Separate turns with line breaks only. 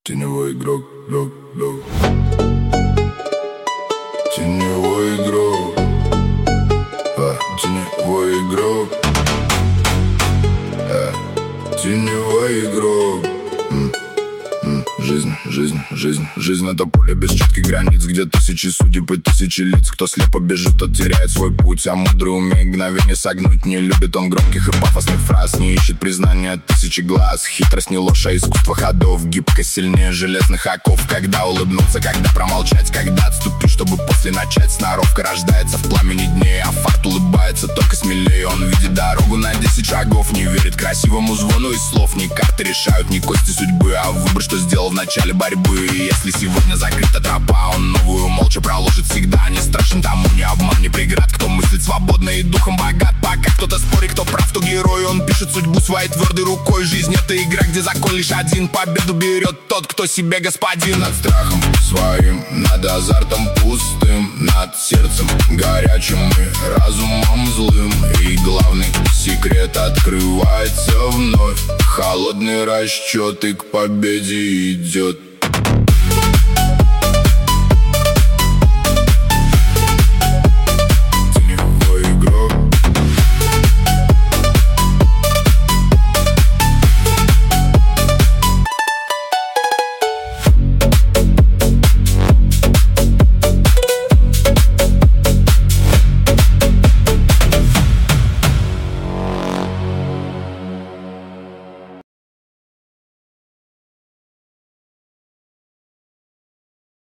Теневой игрок, Теневой игрок, теневой игрок, теневой игрок. Жизнь это поле без четких границ, где тысячи судеб и тысячи лиц. Кто слепо бежит, тот теряет свой путь, а мудрый умеет мгновение согнуть. Не любит он громких и пафосных фраз, не ищет признания тысячи глаз. Хитрость не ложь, а искусство ходов, гибкость сильнее железных оков. Когда улыбнуться, когда промолчать, когда отступить, чтобы после начать. Сноровка рождается в пламени дней, а факт улыбается только смелее. Он видит дорогу на 10 шагов, не верит красивому звону из слов. Ни карты решают, ни кости судьбы, а выбор, что сделал в начале борьбы. Если сегодня закрыта тропа, он новую молча проложит всегда. Не страшен тому ни обман, ни преград, кто мыслит свободно и духом богат. Пока кто-то спорит, кто прав, кто герой, он пишет судьбу своей твердой рукой. Жизнь это игра, где закон лишь один, победу берет тот, кто себе господин. Над страхом своим, над азартом пустым, над сердцем горячим и разумом злым. И главный секрет открывается вновь, холодный расчет и к победе идет.